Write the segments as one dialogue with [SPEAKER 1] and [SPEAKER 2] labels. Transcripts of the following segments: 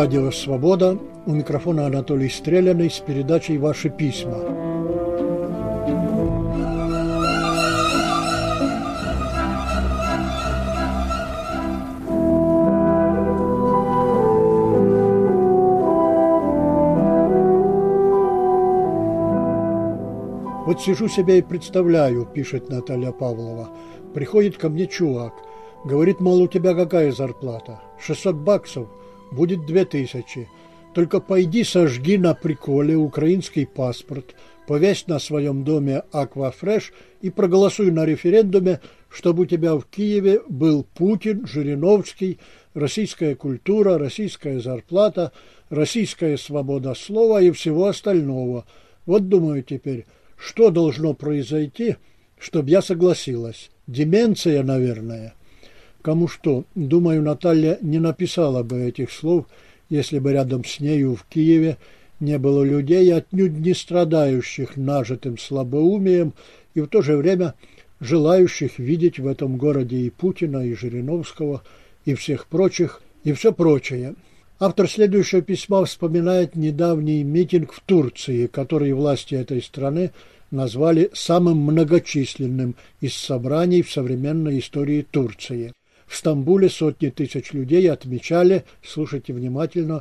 [SPEAKER 1] Радио «Свобода». У микрофона Анатолий Стреляный с передачей «Ваши письма». «Вот сижу себе и представляю, – пишет Наталья Павлова, – приходит ко мне чувак, говорит, мол, у тебя какая зарплата? 600 баксов, будет 2000. Только пойди сожги на приколе украинский паспорт, повесь на своем доме аквафреш и проголосуй на референдуме, чтобы у тебя в Киеве был Путин, Жириновский, российская культура, российская зарплата, российская свобода слова и всего остального. Вот думаю теперь, что должно произойти, чтобы я согласилась? Деменция, наверное». Кому что, думаю, Наталья не написала бы этих слов, если бы рядом с нею в Киеве не было людей, отнюдь не страдающих нажитым слабоумием и в то же время желающих видеть в этом городе и Путина, и Жириновского, и всех прочих, и все прочее. Автор следующего письма вспоминает недавний митинг в Турции, который власти этой страны назвали самым многочисленным из собраний в современной истории Турции. В Стамбуле сотни тысяч людей отмечали, слушайте внимательно,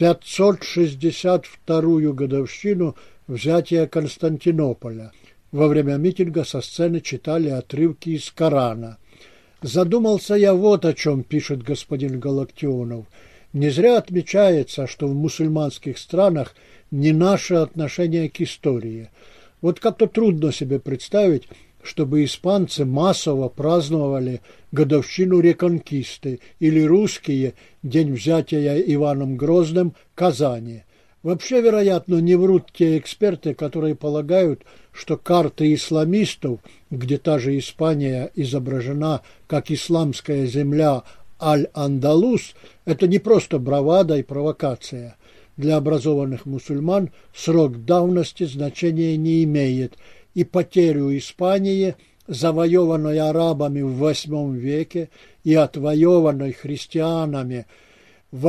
[SPEAKER 1] 562-ю годовщину взятия Константинополя. Во время митинга со сцены читали отрывки из Корана. «Задумался я вот о чем, – пишет господин Галактионов. Не зря отмечается, что в мусульманских странах не наше отношение к истории. Вот как-то трудно себе представить, чтобы испанцы массово праздновали годовщину Реконкисты или русские день взятия Иваном Грозным Казани. Вообще, вероятно, не врут те эксперты, которые полагают, что карты исламистов, где та же Испания изображена как исламская земля Аль-Андалус, это не просто бравада и провокация. Для образованных мусульман срок давности значения не имеет, и потерю Испании, завоеванной арабами в VIII веке и отвоеванной христианами в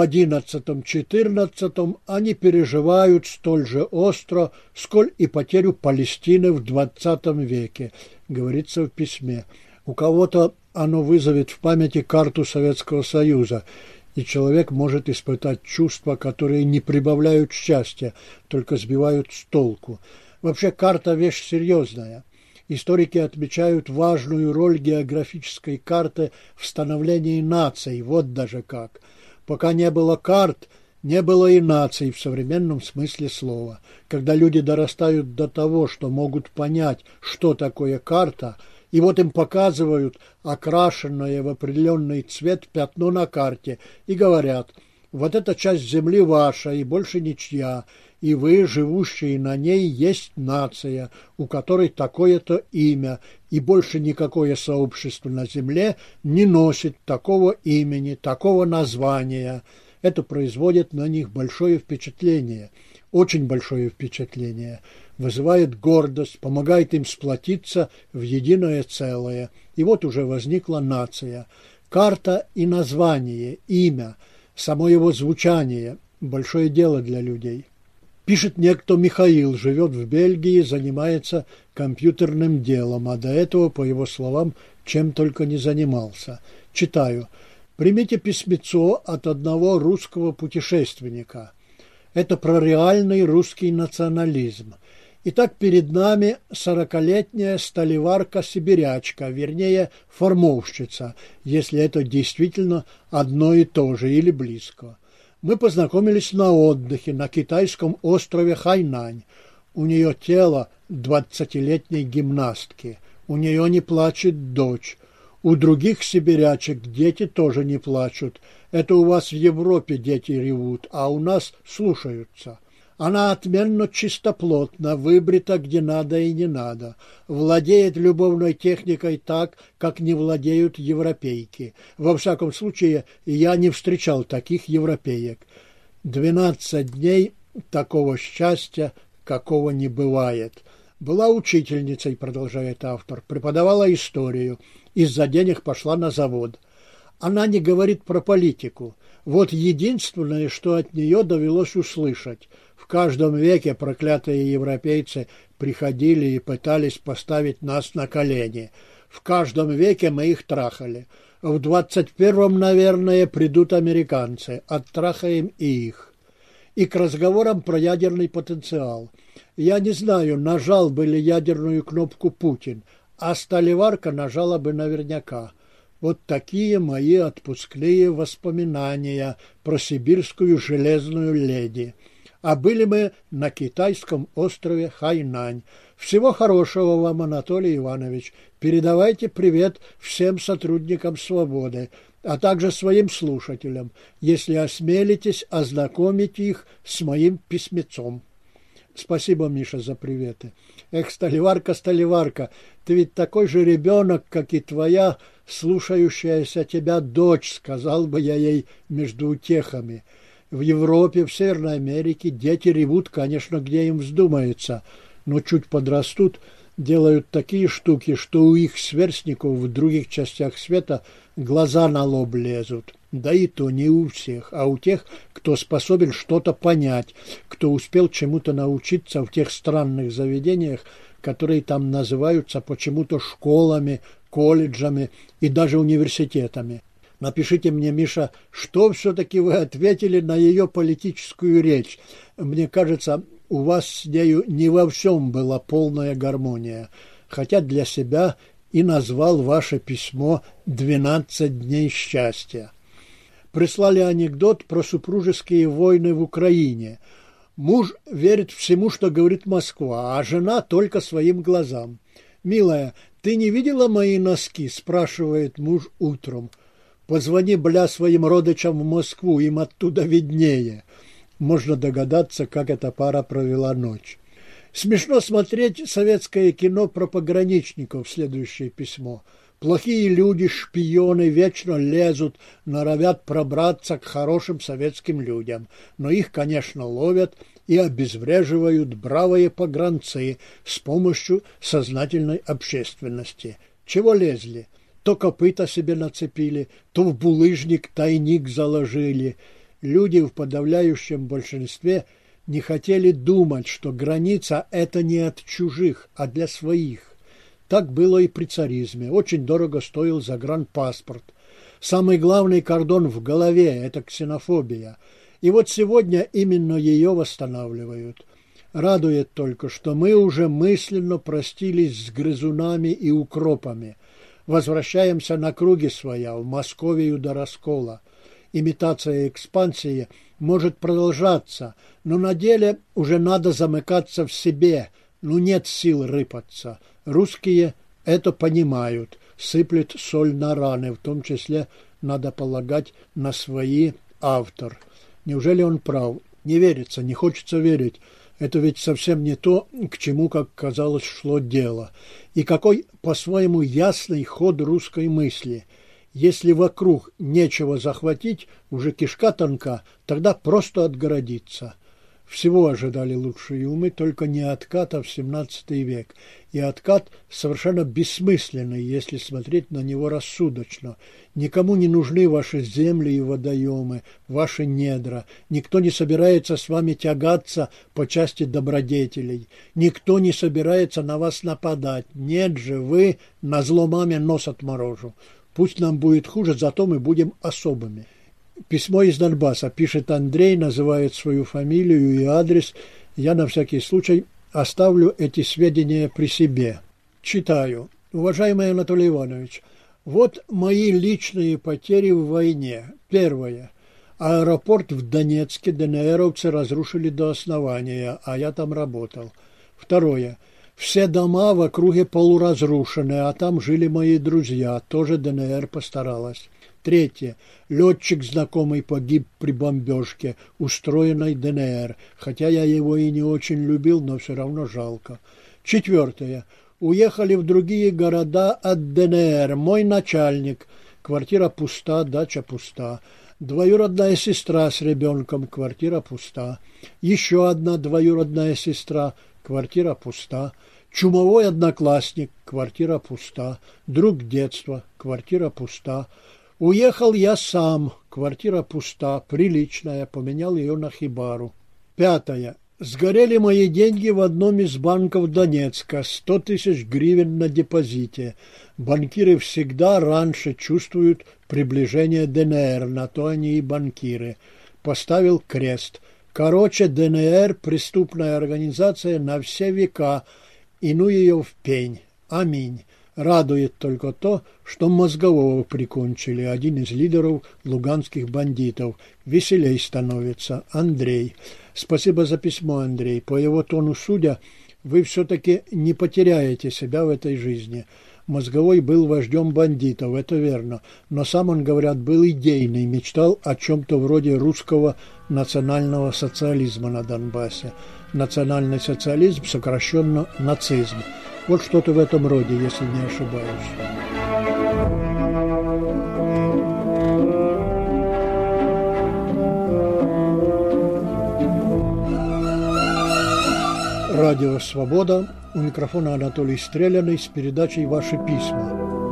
[SPEAKER 1] XI-XIV, они переживают столь же остро, сколь и потерю Палестины в XX веке, говорится в письме. У кого-то оно вызовет в памяти карту Советского Союза, и человек может испытать чувства, которые не прибавляют счастья, только сбивают с толку. Вообще карта – вещь серьезная. Историки отмечают важную роль географической карты в становлении наций. Вот даже как. Пока не было карт, не было и наций в современном смысле слова. Когда люди дорастают до того, что могут понять, что такое карта, и вот им показывают окрашенное в определенный цвет пятно на карте и говорят: вот эта часть земли ваша и больше ничья, и вы, живущие на ней, есть нация, у которой такое-то имя, и больше никакое сообщество на земле не носит такого имени, такого названия. Это производит на них большое впечатление, очень большое впечатление, вызывает гордость, помогает им сплотиться в единое целое. И вот уже возникла нация. Карта и название, имя, само его звучание – большое дело для людей. Пишет некто Михаил, живет в Бельгии, занимается компьютерным делом, а до этого, по его словам, чем только не занимался. Читаю. «Примите письмецо от одного русского путешественника. Это про реальный русский национализм. Итак, перед нами 40-летняя сталеварка-сибирячка, вернее, формовщица, если это действительно одно и то же или близко. Мы познакомились на отдыхе на китайском острове Хайнань. У нее тело 20-летней гимнастки. У нее не плачет дочь. У других сибирячек дети тоже не плачут. Это у вас в Европе дети ревут, а у нас слушаются. Она отменно чистоплотна, выбрита где надо и не надо, владеет любовной техникой так, как не владеют европейки. Во всяком случае, я не встречал таких европеек. 12 дней такого счастья, какого не бывает. Была учительницей, продолжает автор, преподавала историю, из-за денег пошла на завод. Она не говорит про политику. Вот единственное, что от нее довелось услышать. В каждом веке проклятые европейцы приходили и пытались поставить нас на колени. В каждом веке мы их трахали. В 21-м, наверное, придут американцы. Оттрахаем и их. И к разговорам про ядерный потенциал. Я не знаю, нажал бы ли ядерную кнопку Путин, а Сталеварка нажала бы наверняка. Вот такие мои отпускные воспоминания про сибирскую железную леди. А были мы на китайском острове Хайнань. Всего хорошего вам, Анатолий Иванович. Передавайте привет всем сотрудникам «Свободы», а также своим слушателям, если осмелитесь ознакомить их с моим письмецом. Спасибо, Миша, за приветы. Эх, Сталеварка, Сталеварка, ты ведь такой же ребенок, как и твоя слушающаяся тебя дочь, сказал бы я ей между утехами. В Европе, в Северной Америке дети ревут, конечно, где им вздумается, но чуть подрастут, делают такие штуки, что у их сверстников в других частях света глаза на лоб лезут. Да и то не у всех, а у тех, кто способен что-то понять, кто успел чему-то научиться в тех странных заведениях, которые там называются почему-то школами, колледжами и даже университетами. Напишите мне, Миша, что все-таки вы ответили на ее политическую речь. Мне кажется, у вас с нею не во всем была полная гармония, хотя для себя и назвал ваше письмо «12 дней счастья». Прислали анекдот про супружеские войны в Украине. Муж верит всему, что говорит Москва, а жена только своим глазам. «Милая, ты не видела мои носки?» – спрашивает муж утром. «Позвони, своим родичам в Москву, им оттуда виднее». Можно догадаться, как эта пара провела ночь. Смешно смотреть советское кино про пограничников, следующее письмо. Плохие люди, шпионы, вечно лезут, норовят пробраться к хорошим советским людям. Но их, конечно, ловят и обезвреживают бравые погранцы с помощью сознательной общественности. Чего лезли? То копыта себе нацепили, то в булыжник тайник заложили. Люди в подавляющем большинстве не хотели думать, что граница – это не от чужих, а для своих. Так было и при царизме. Очень дорого стоил загранпаспорт. Самый главный кордон в голове – это ксенофобия. И вот сегодня именно ее восстанавливают. Радует только, что мы уже мысленно простились с грызунами и укропами. Возвращаемся на круги своя, в Московию до раскола. Имитация экспансии может продолжаться, но на деле уже надо замыкаться в себе, нет сил рыпаться. Русские это понимают, сыплет соль на раны, в том числе, надо полагать, на свои автор. Неужели он прав? Не верится, не хочется верить. Это ведь совсем не то, к чему, как казалось, шло дело. И какой по-своему ясный ход русской мысли. Если вокруг нечего захватить, уже кишка тонка, тогда просто отгородиться. Всего ожидали лучшие умы, только не отката в XVII век. И откат совершенно бессмысленный, если смотреть на него рассудочно. Никому не нужны ваши земли и водоемы, ваши недра. Никто не собирается с вами тягаться по части добродетелей. Никто не собирается на вас нападать. Нет же, вы назло маме нос отморожу. Пусть нам будет хуже, зато мы будем особыми. Письмо из Донбасса. Пишет Андрей, называет свою фамилию и адрес. Я на всякий случай оставлю эти сведения при себе. Читаю. Уважаемый Анатолий Иванович, вот мои личные потери в войне. Первое. Аэропорт в Донецке ДНРовцы разрушили до основания, а я там работал. Второе. Все дома в округе полуразрушены, а там жили мои друзья, тоже ДНР постаралась. Третье. Летчик знакомый погиб при бомбежке, устроенной ДНР, хотя я его и не очень любил, но все равно жалко. Четвертое. Уехали в другие города от ДНР. Мой начальник. Квартира пуста, дача пуста. Двоюродная сестра с ребенком, квартира пуста. Еще одна двоюродная сестра, квартира пуста. Чумовой одноклассник, квартира пуста. Друг детства, квартира пуста. Уехал я сам, квартира пуста, приличная, поменял ее на хибару. 5. Сгорели мои деньги в одном из банков Донецка, 100 тысяч гривен на депозите. Банкиры всегда раньше чувствуют приближение ДНР, на то они и банкиры. Поставил крест. Короче, ДНР – преступная организация на все века, и ну ее в пень. Аминь. Радует только то, что Мозгового прикончили, один из лидеров луганских бандитов. Веселей становится. Андрей. Спасибо за письмо, Андрей. По его тону судя, вы все-таки не потеряете себя в этой жизни. Мозговой был вождем бандитов, это верно. Но сам он, говорят, был идейный, мечтал о чем-то вроде русского национального социализма на Донбассе. Национальный социализм, сокращенно нацизм. Вот что-то в этом роде, если не ошибаюсь. Радио «Свобода». У микрофона Анатолий Стреляный с передачей «Ваши письма».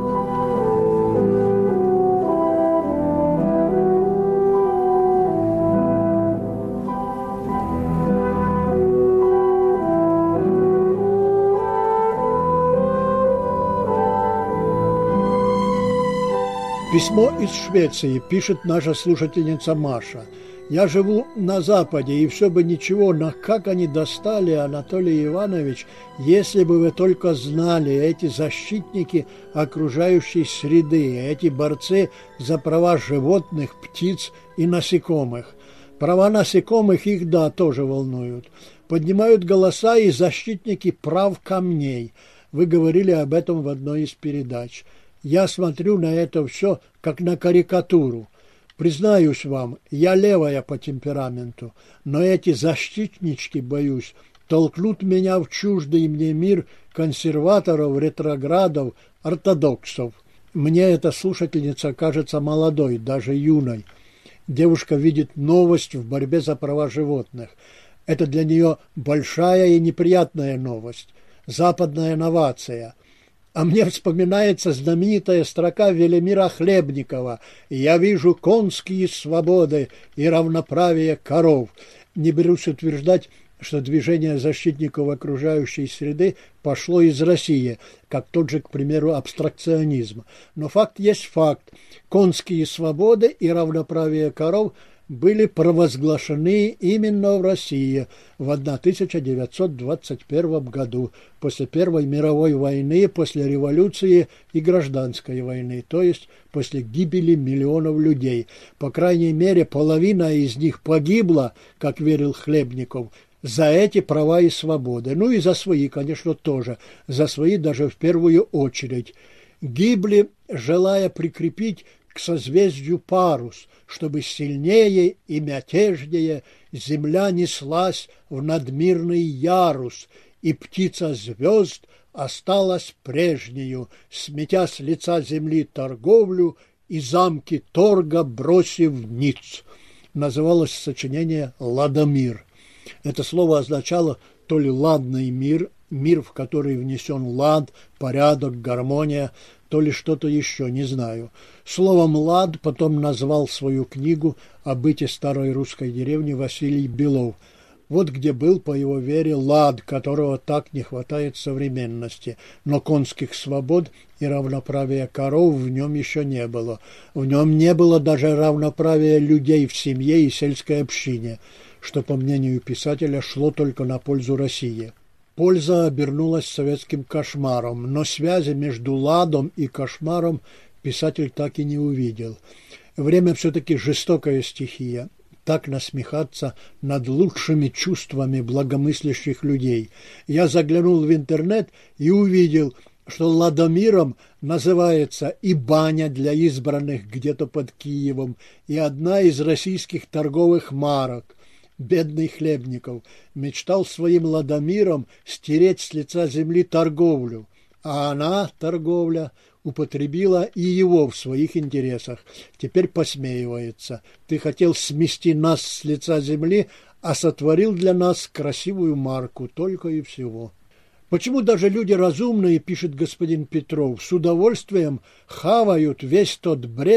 [SPEAKER 1] Письмо из Швеции, пишет наша слушательница Маша. Я живу на Западе, и все бы ничего, но как они достали, Анатолий Иванович, если бы вы только знали, эти защитники окружающей среды, эти борцы за права животных, птиц и насекомых. Права насекомых их, да, тоже волнуют. Поднимают голоса и защитники прав камней. Вы говорили об этом в одной из передач. Я смотрю на это все, как на карикатуру. Признаюсь вам, я левая по темпераменту, но эти защитнички, боюсь, толкнут меня в чуждый мне мир консерваторов, ретроградов, ортодоксов. Мне эта слушательница кажется молодой, даже юной. Девушка видит новость в борьбе за права животных. Это для нее большая и неприятная новость, западная новация. А мне вспоминается знаменитая строка Велимира Хлебникова «Я вижу конские свободы и равноправие коров». Не берусь утверждать, что движение защитников окружающей среды пошло из России, как тот же, к примеру, абстракционизм. Но факт есть факт. Конские свободы и равноправие коров были провозглашены именно в России в 1921 году, после Первой мировой войны, после революции и гражданской войны, то есть после гибели миллионов людей. По крайней мере, половина из них погибла, как верил Хлебников, за эти права и свободы. Ну и за свои, конечно, тоже, за свои даже в первую очередь. Гибли, желая прикрепить к созвездию парус, чтобы сильнее и мятежнее земля неслась в надмирный ярус, и птица звезд осталась прежнею, сметя с лица земли торговлю и замки торга бросив ниц. Называлось сочинение «Ладомир». Это слово означало то ли ладный мир, мир, в который внесен лад, порядок, гармония, то ли что-то еще, не знаю. Словом «лад» потом назвал свою книгу о быте старой русской деревни Василий Белов. Вот где был, по его вере, лад, которого так не хватает современности. Но конских свобод и равноправия коров в нем еще не было. В нем не было даже равноправия людей в семье и сельской общине, что, по мнению писателя, шло только на пользу России. Польза обернулась советским кошмаром, но связи между ладом и кошмаром писатель так и не увидел. Время все-таки жестокая стихия. Так насмехаться над лучшими чувствами благомыслящих людей. Я заглянул в интернет и увидел, что Ладомиром называется и баня для избранных где-то под Киевом, и одна из российских торговых марок. Бедный Хлебников мечтал своим Ладомиром стереть с лица земли торговлю, а она, торговля, употребила и его в своих интересах. Теперь посмеивается. Ты хотел смести нас с лица земли, а сотворил для нас красивую марку, только и всего. Почему даже люди разумные, пишет господин Петров, с удовольствием хавают весь тот бред,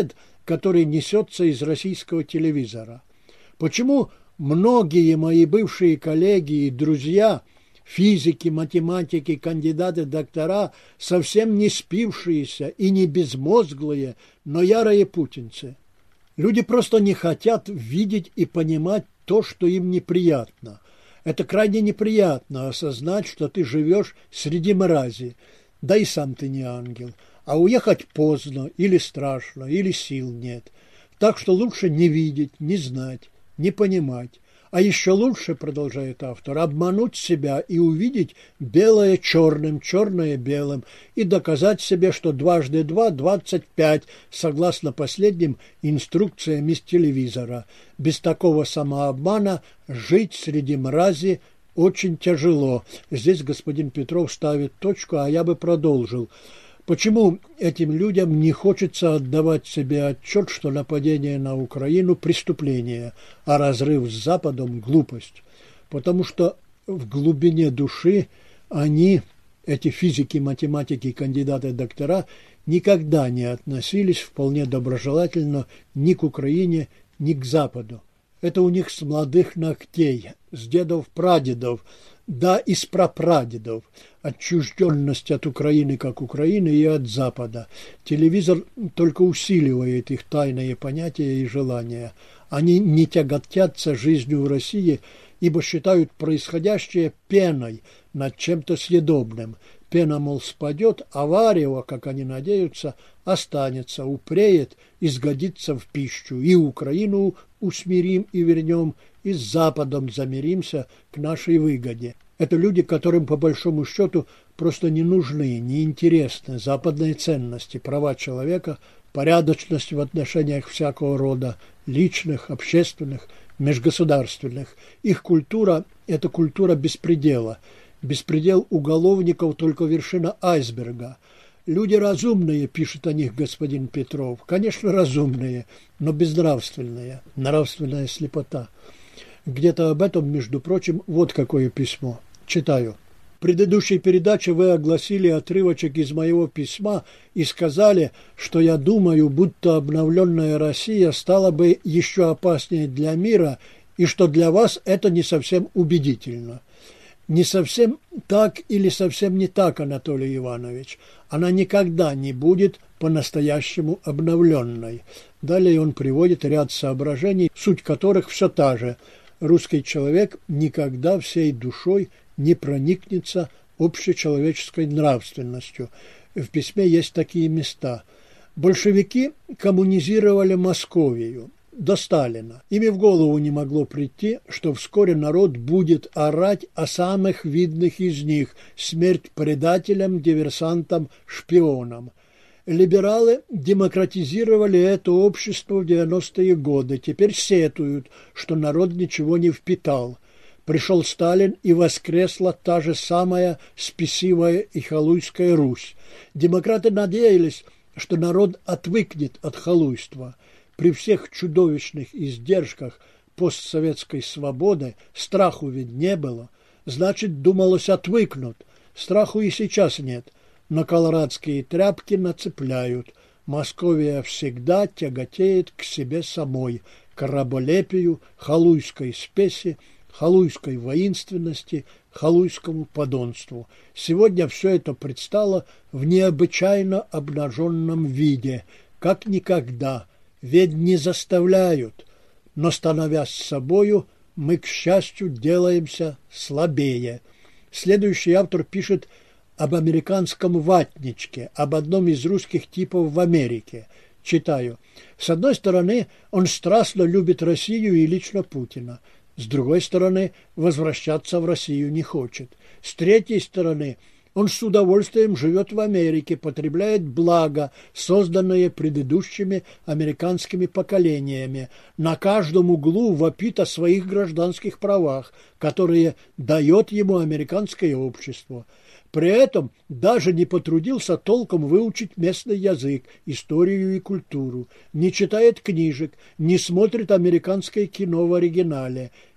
[SPEAKER 1] который несется из российского телевизора. Почему многие мои бывшие коллеги и друзья, физики, математики, кандидаты, доктора, совсем не спившиеся и не безмозглые, но ярые путинцы? Люди просто не хотят видеть и понимать то, что им неприятно. Это крайне неприятно осознать, что ты живешь среди мрази, да и сам ты не ангел, а уехать поздно или страшно, или сил нет. Так что лучше не видеть, не знать, не понимать. А еще лучше, продолжает автор, обмануть себя и увидеть белое черным, черное белым, и доказать себе, что 2 × 2 = 25, согласно последним инструкциям из телевизора. Без такого самообмана жить среди мрази очень тяжело. Здесь господин Петров ставит точку, а я бы продолжил. Почему этим людям не хочется отдавать себе отчет, что нападение на Украину – преступление, а разрыв с Западом – глупость? Потому что в глубине души они, эти физики, математики, кандидаты, доктора, никогда не относились вполне доброжелательно ни к Украине, ни к Западу. Это у них с молодых ногтей, с дедов-прадедов, да и с прапрадедов, отчужденность от Украины как Украины и от Запада. Телевизор только усиливает их тайные понятия и желания. Они не тяготятся жизнью в России, ибо считают происходящее пеной над чем-то съедобным. Пена, мол, спадет, а варево, как они надеются, останется, упреет и сгодится в пищу. И Украину усмирим и вернем, и с Западом замиримся к нашей выгоде. Это люди, которым, по большому счету, просто не нужны, не интересны западные ценности, права человека, порядочность в отношениях всякого рода, личных, общественных, межгосударственных. Их культура – это культура беспредела. Беспредел уголовников – только вершина айсберга. Люди разумные, пишет о них господин Петров. Конечно, разумные, но безнравственные. Нравственная слепота. Где-то об этом, между прочим, вот какое письмо. Читаю. В предыдущей передаче вы огласили отрывочек из моего письма и сказали, что я думаю, будто обновленная Россия стала бы еще опаснее для мира, и что для вас это не совсем убедительно. Не совсем так или совсем не так, Анатолий Иванович. Она никогда не будет по-настоящему обновленной. Далее он приводит ряд соображений, суть которых все та же. Русский человек никогда всей душой не проникнется общечеловеческой нравственностью. В письме есть такие места. Большевики коммунизировали Московию до Сталина. Ими в голову не могло прийти, что вскоре народ будет орать о самых видных из них – смерть предателям, диверсантам, шпионам. Либералы демократизировали это общество в 90-е годы. Теперь сетуют, что народ ничего не впитал. Пришел Сталин, и воскресла та же самая спесивая и халуйская Русь. Демократы надеялись, что народ отвыкнет от халуйства. При всех чудовищных издержках постсоветской свободы страху ведь не было. Значит, думалось, отвыкнут. Страху и сейчас нет. Но колорадские тряпки нацепляют. Московия всегда тяготеет к себе самой, к раболепию, халуйской спеси, халуйской воинственности, халуйскому подонству. Сегодня все это предстало в необычайно обнаженном виде, как никогда. Ведь не заставляют, но, становясь собою, мы, к счастью, делаемся слабее. Следующий автор пишет об американском ватничке, об одном из русских типов в Америке. Читаю. С одной стороны, он страстно любит Россию и лично Путина. С другой стороны, возвращаться в Россию не хочет. С третьей стороны, он с удовольствием живет в Америке, потребляет блага, созданные предыдущими американскими поколениями. На каждом углу вопит о своих гражданских правах, которые дает ему американское общество. При этом даже не потрудился толком выучить местный язык, историю и культуру, не читает книжек, не смотрит американское кино в оригинале.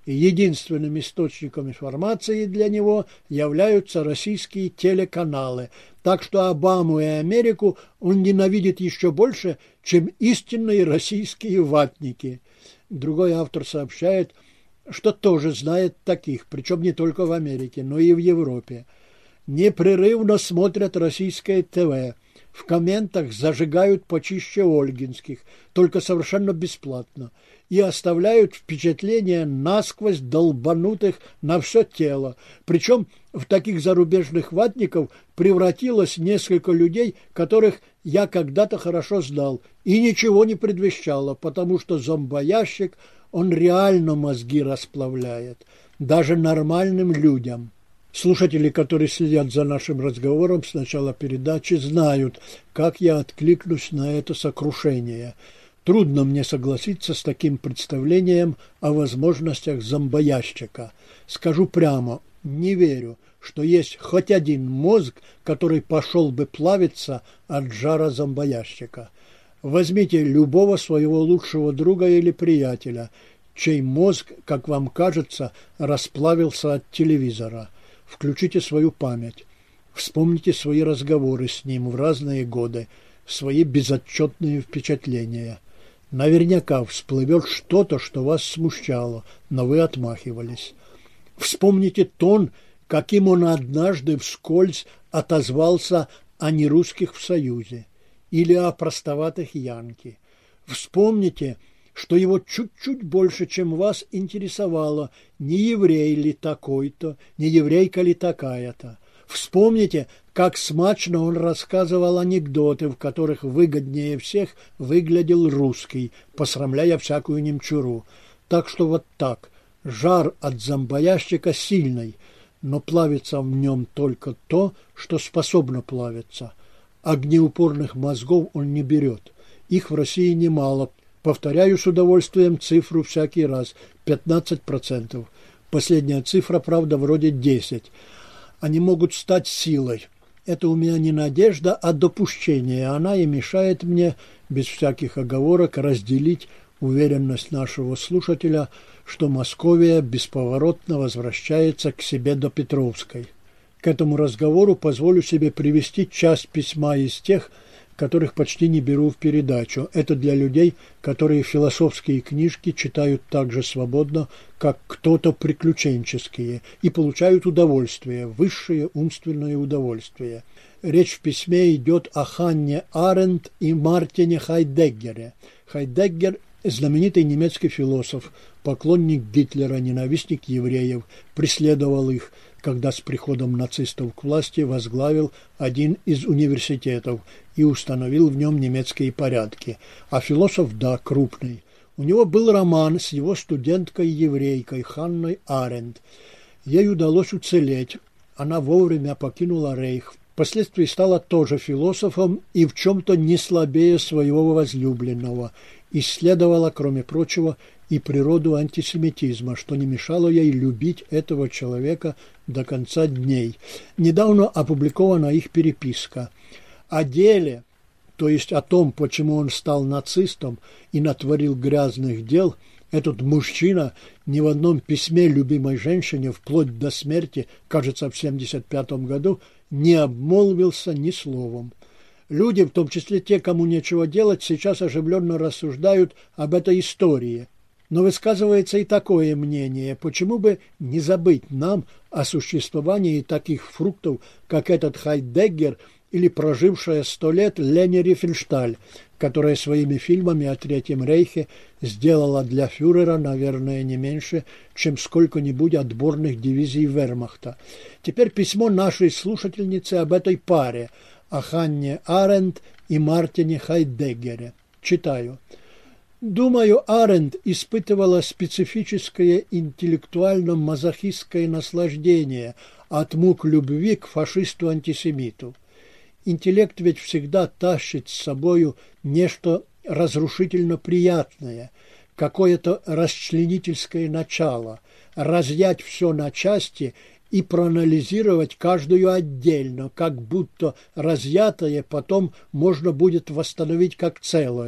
[SPEAKER 1] и единственным источником информации для него являются российские телеканалы. Так что Обаму и Америку он ненавидит еще больше, чем истинные российские ватники. Другой автор сообщает, что тоже знает таких, причем не только в Америке, но и в Европе. Непрерывно смотрят российское ТВ, в комментах зажигают почище ольгинских, только совершенно бесплатно, и оставляют впечатление насквозь долбанутых на все тело. Причем в таких зарубежных ватников превратилось несколько людей, которых я когда-то хорошо знал, и ничего не предвещало, потому что зомбоящик, он реально мозги расплавляет, даже нормальным людям. Слушатели, которые следят за нашим разговором с начала передачи, знают, как я откликнусь на это сокрушение. Трудно мне согласиться с таким представлением о возможностях зомбоящика. Скажу прямо, не верю, что есть хоть один мозг, который пошел бы плавиться от жара зомбоящика. Возьмите любого своего лучшего друга или приятеля, чей мозг, как вам кажется, расплавился от телевизора. Включите свою память, вспомните свои разговоры с ним в разные годы, свои безотчетные впечатления. Наверняка всплывет что-то, что вас смущало, но вы отмахивались. Вспомните тон, каким он однажды вскользь отозвался о нерусских в Союзе или о простоватых янки. Вспомните, что его чуть-чуть больше, чем вас, интересовало, не еврей ли такой-то, не еврейка ли такая-то. Вспомните, как смачно он рассказывал анекдоты, в которых выгоднее всех выглядел русский, посрамляя всякую немчуру. Так что вот так. Жар от зомбоящика сильный, но плавится в нем только то, что способно плавиться. Огнеупорных мозгов он не берет. Их в России немало. Повторяю с удовольствием цифру всякий раз – 15%. Последняя цифра, правда, вроде 10%. Они могут стать силой. Это у меня не надежда, а допущение. Она и мешает мне, без всяких оговорок, разделить уверенность нашего слушателя, что Московия бесповоротно возвращается к себе до Петровской. К этому разговору позволю себе привести часть письма из тех, которых почти не беру в передачу. Это для людей, которые философские книжки читают так же свободно, как кто-то приключенческие, и получают удовольствие, высшее умственное удовольствие. Речь в письме идет о Ханне Аренд и Мартине Хайдеггере. Хайдеггер – знаменитый немецкий философ, поклонник Гитлера, ненавистник евреев, преследовал их, когда с приходом нацистов к власти возглавил один из университетов и установил в нем немецкие порядки. А философ, да, крупный. У него был роман с его студенткой-еврейкой Ханной Аренд. Ей удалось уцелеть. Она вовремя покинула Рейх. Впоследствии стала тоже философом и в чем-то не слабее своего возлюбленного. Исследовала, кроме прочего, и природу антисемитизма, что не мешало ей любить этого человека до конца дней. Недавно опубликована их переписка. О деле, то есть о том, почему он стал нацистом и натворил грязных дел, этот мужчина ни в одном письме любимой женщине вплоть до смерти, кажется, в 1975 году, не обмолвился ни словом. Люди, в том числе те, кому нечего делать, сейчас оживленно рассуждают об этой истории. Но высказывается и такое мнение, почему бы не забыть нам о существовании таких фруктов, как этот Хайдеггер или прожившая 100 лет Лени Рифеншталь, которая своими фильмами о Третьем Рейхе сделала для фюрера, наверное, не меньше, чем сколько-нибудь отборных дивизий вермахта. Теперь письмо нашей слушательницы об этой паре, о Ханне Аренд и Мартине Хайдеггере. Читаю. Думаю, Аренд испытывала специфическое интеллектуально-мазохистское наслаждение от мук любви к фашисту-антисемиту. Интеллект ведь всегда тащит с собою нечто разрушительно приятное, какое-то расчленительское начало, разъять все на части и проанализировать каждую отдельно, как будто разъятое потом можно будет восстановить как целое.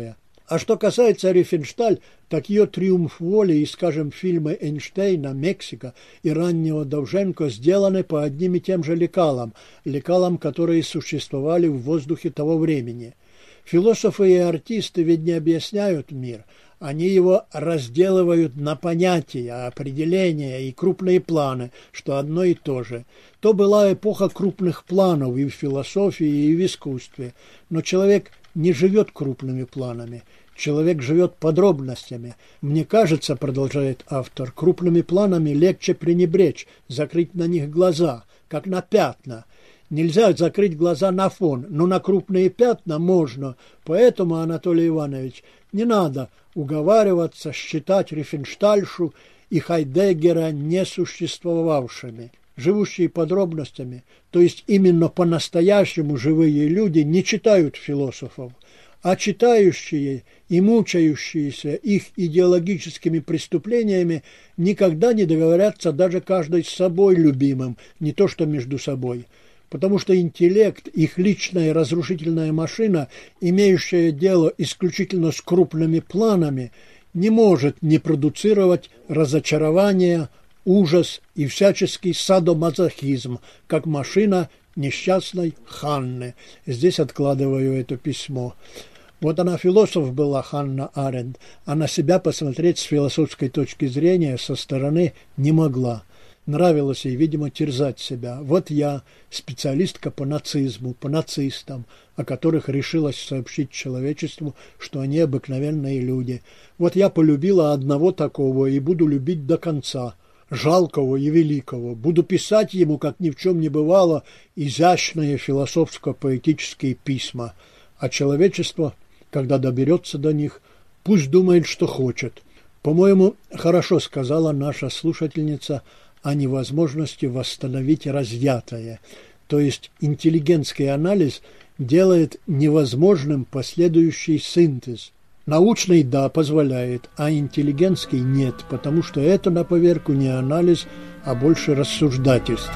[SPEAKER 1] А что касается Рифеншталь, так ее триумф воли и, скажем, фильмы Эйнштейна, Мексика и раннего Довженко сделаны по одним и тем же лекалам, которые существовали в воздухе того времени. Философы и артисты ведь не объясняют мир, они его разделывают на понятия, определения и крупные планы, что одно и то же. То была эпоха крупных планов и в философии, и в искусстве, но человек не живет крупными планами. Человек живет подробностями. Мне кажется, продолжает автор, крупными планами легче пренебречь, закрыть на них глаза, как на пятна. Нельзя закрыть глаза на фон, но на крупные пятна можно. Поэтому, Анатолий Иванович, не надо уговариваться считать Рифенштальшу и Хайдеггера несуществовавшими. Живущие подробностями, то есть именно по-настоящему живые люди, не читают философов, а читающие и мучающиеся их идеологическими преступлениями никогда не договорятся даже каждый с собой любимым, не то что между собой. Потому что интеллект, их личная разрушительная машина, имеющая дело исключительно с крупными планами, не может не продуцировать разочарование, ужас и всяческий садомазохизм, как машина несчастной Ханны. Здесь откладываю это письмо. Вот она философ была, Ханна Аренд, а на себя посмотреть с философской точки зрения со стороны не могла. Нравилось ей, видимо, терзать себя. Вот я, специалистка по нацизму, по нацистам, о которых решилась сообщить человечеству, что они обыкновенные люди. Вот я полюбила одного такого и буду любить до конца, жалкого и великого. Буду писать ему, как ни в чем не бывало, изящные философско-поэтические письма. А человечество, когда доберется до них, пусть думает, что хочет. По-моему, хорошо сказала наша слушательница о невозможности восстановить разъятое. То есть интеллигентский анализ делает невозможным последующий синтез. Научный, да, позволяет, а интеллигентский нет, потому что это на поверку не анализ, а больше рассуждательство.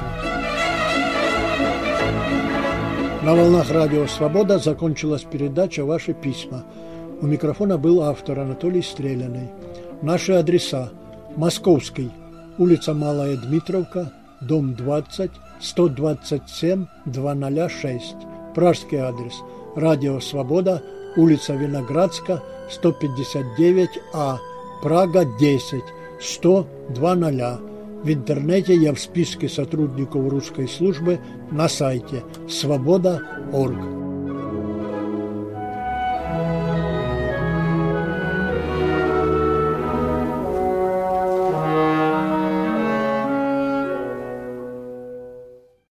[SPEAKER 1] На волнах Радио Свобода закончилась передача «Ваши письма». У микрофона был автор Анатолий Стреляный. Наши адреса: Московский, улица Малая Дмитровка, дом 20, 127, 206. Пражский адрес: Радио Свобода, улица Виноградска, 159А, Прага 10, 100-00. В интернете я в списке сотрудников русской службы на сайте svoboda.org.